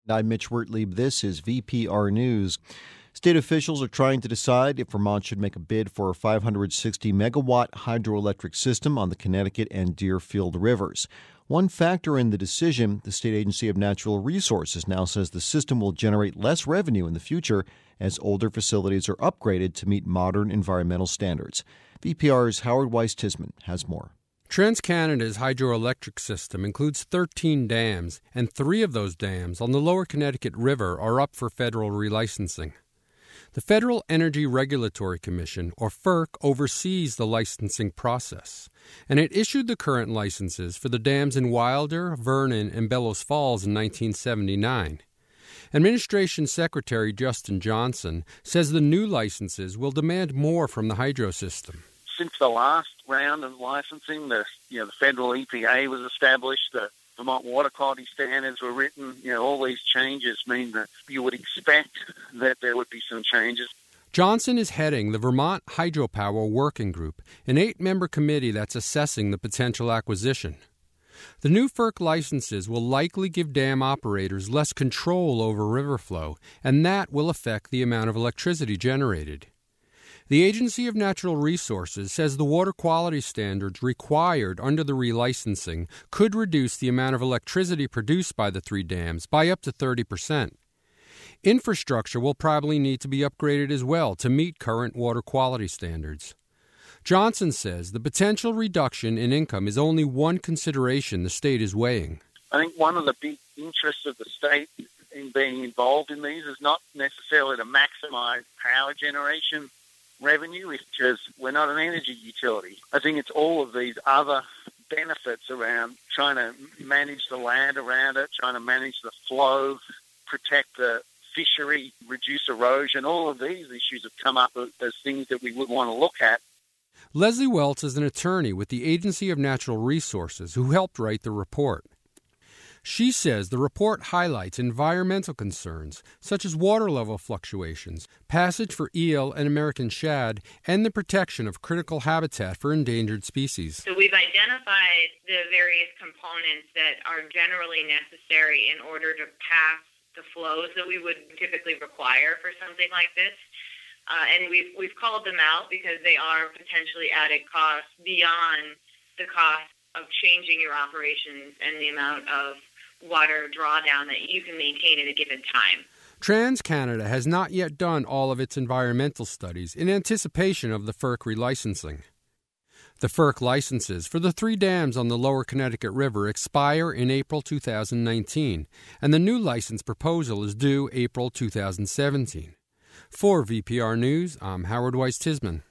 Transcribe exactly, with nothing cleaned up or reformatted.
I'm Mitch Wertlieb. This is V P R News. State officials are trying to decide if Vermont should make a bid for a five hundred sixty megawatt hydroelectric system on the Connecticut and Deerfield rivers. One factor in the decision, the State Agency of Natural Resources now says the system will generate less revenue in the future as older facilities are upgraded to meet modern environmental standards. V P R's Howard Weiss-Tisman has more. TransCanada's hydroelectric system includes thirteen dams, and three of those dams on the lower Connecticut River are up for federal relicensing. The Federal Energy Regulatory Commission, or FERC, oversees the licensing process, and it issued the current licenses for the dams in Wilder, Vernon, and Bellows Falls in nineteen seventy-nine. Administration Secretary Justin Johnson says the new licenses will demand more from the hydro system. Since the last round of licensing, the you know the federal E P A was established, the Vermont water quality standards were written. You know, all these changes mean that you would expect that there would be some changes. Johnson is heading the Vermont Hydropower Working Group, an eight-member committee that's assessing the potential acquisition. The new FERC licenses will likely give dam operators less control over river flow, and that will affect the amount of electricity generated. The Agency of Natural Resources says the water quality standards required under the relicensing could reduce the amount of electricity produced by the three dams by up to thirty percent. Infrastructure will probably need to be upgraded as well to meet current water quality standards. Johnson says the potential reduction in income is only one consideration the state is weighing. I think one of the big interests of the state in being involved in these is not necessarily to maximize power generation revenue, because we're not an energy utility. I think it's all of these other benefits around trying to manage the land around it, trying to manage the flow, protect the fishery, reduce erosion. All of these issues have come up as things that we would want to look at. Leslie Welts is an attorney with the Agency of Natural Resources who helped write the report. She says the report highlights environmental concerns, such as water level fluctuations, passage for eel and American shad, and the protection of critical habitat for endangered species. So we've identified the various components that are generally necessary in order to pass the flows that we would typically require for something like this. Uh, and we've, we've called them out because they are potentially added costs beyond the cost of changing your operations and the amount of water drawdown that you can maintain at a given time. TransCanada has not yet done all of its environmental studies in anticipation of the FERC relicensing. The FERC licenses for the three dams on the lower Connecticut River expire in April two thousand nineteen, and the new license proposal is due April two thousand seventeen. For V P R News, I'm Howard Weiss-Tisman.